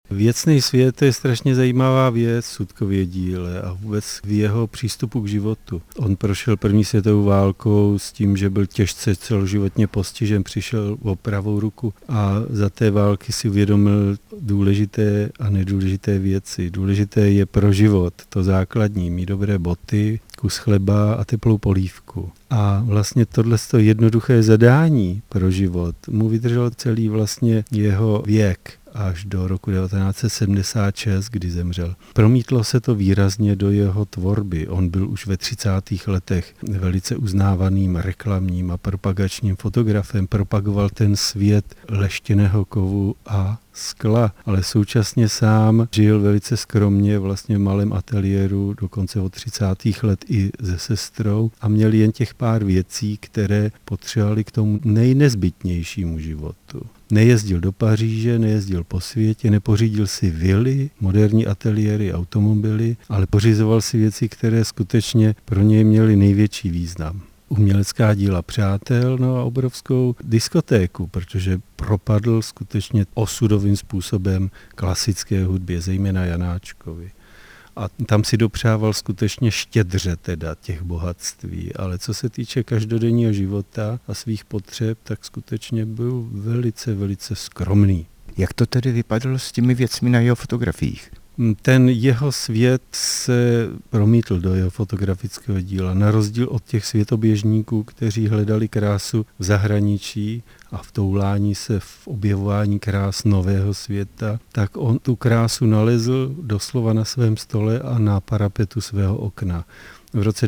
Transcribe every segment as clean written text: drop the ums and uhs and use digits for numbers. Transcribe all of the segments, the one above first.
Věcný svět, to je strašně zajímavá věc v Sutkově díle a vůbec v jeho přístupu k životu. On prošel první světovou válkou s tím, že byl těžce celoživotně postižen, přišel o pravou ruku a za té války si uvědomil důležité a nedůležité věci. Důležité je pro život, to základní, mít dobré boty, kus chleba a teplou polívku. A vlastně tohle jednoduché zadání pro život mu vydrželo celý vlastně jeho věk až do roku 1976, kdy zemřel. Promítlo se to výrazně do jeho tvorby. On byl už ve 30. letech velice uznávaným reklamním a propagačním fotografem. Propagoval ten svět leštěného kovu a skla, ale současně sám žil velice skromně vlastně v malém ateliéru dokonce od 30. let i se sestrou a měl jen těch pár věcí, které potřebovali k tomu nejnezbytnějšímu životu. Nejezdil do Paříže, nejezdil po světě, nepořídil si vily, moderní ateliéry, automobily, ale pořizoval si věci, které skutečně pro něj měly největší význam. Umělecká díla přátel, no a obrovskou diskotéku, protože propadl skutečně osudovým způsobem klasické hudbě, zejména Janáčkovi. A tam si dopřával skutečně štědře teda těch bohatství, ale co se týče každodenního života a svých potřeb, tak skutečně byl velice, velice skromný. Jak to tedy vypadalo s těmi věcmi na jeho fotografiích? Ten jeho svět se promítl do jeho fotografického díla. Na rozdíl od těch světoběžníků, kteří hledali krásu v zahraničí a v toulání se v objevování krás nového světa, tak on tu krásu nalezl doslova na svém stole a na parapetu svého okna. V roce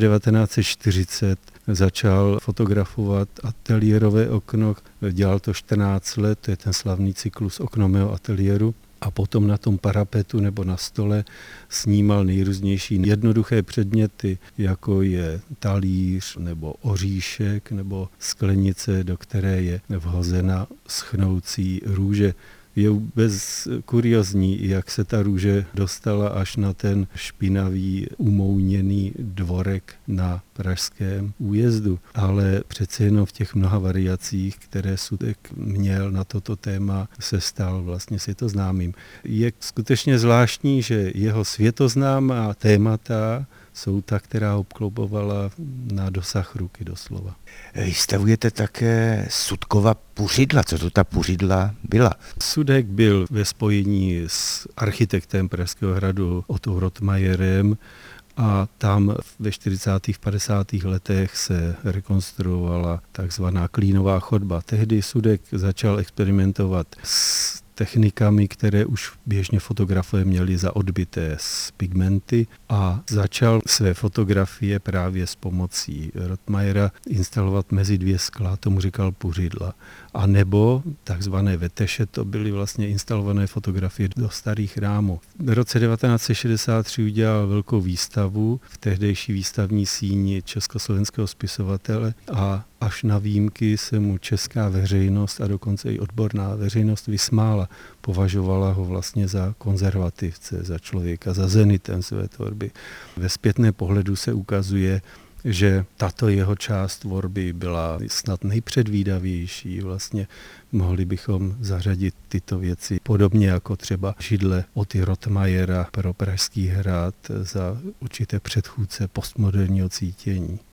1940 začal fotografovat ateliérové okno, dělal to 14 let, to je ten slavný cyklus Okno mého ateliéru. A potom na tom parapetu nebo na stole snímal nejrůznější jednoduché předměty, jako je talíř nebo oříšek nebo sklenice, do které je vhozena schnoucí růže. Je vůbec kuriozní, jak se ta růže dostala až na ten špinavý, umouněný dvorek na pražském újezdu. Ale přece jenom v těch mnoha variacích, které Sutek měl na toto téma, se stal vlastně světoznámým. Je skutečně zvláštní, že jeho světoznámá témata jsou ta, která obklopovala na dosah ruky doslova. Vystavujete také Sutkova puřidla. Co to ta puřidla byla? Sudek byl ve spojení s architektem Pražského hradu Ottou Rottmayerem a tam ve 40. 50. letech se rekonstruovala takzvaná Klínová chodba. Tehdy Sudek začal experimentovat s technikami, které už běžně fotografové měli za odbyté z pigmenty a začal své fotografie právě s pomocí Rottmayera instalovat mezi dvě skla, tomu říkal puřidla. A nebo takzvané veteše, to byly vlastně instalované fotografie do starých rámů. V roce 1963 udělal velkou výstavu v tehdejší výstavní síni československého spisovatele a až na výjimky se mu česká veřejnost a dokonce i odborná veřejnost vysmála. Považovala ho vlastně za konzervativce, za člověka, za zenitem své tvorby. Ve zpětné pohledu se ukazuje, že tato jeho část tvorby byla snad nejpředvídavější. Vlastně mohli bychom zařadit tyto věci podobně jako třeba židle Otty Rottmayera pro Pražský hrad za určité předchůdce postmoderního cítění.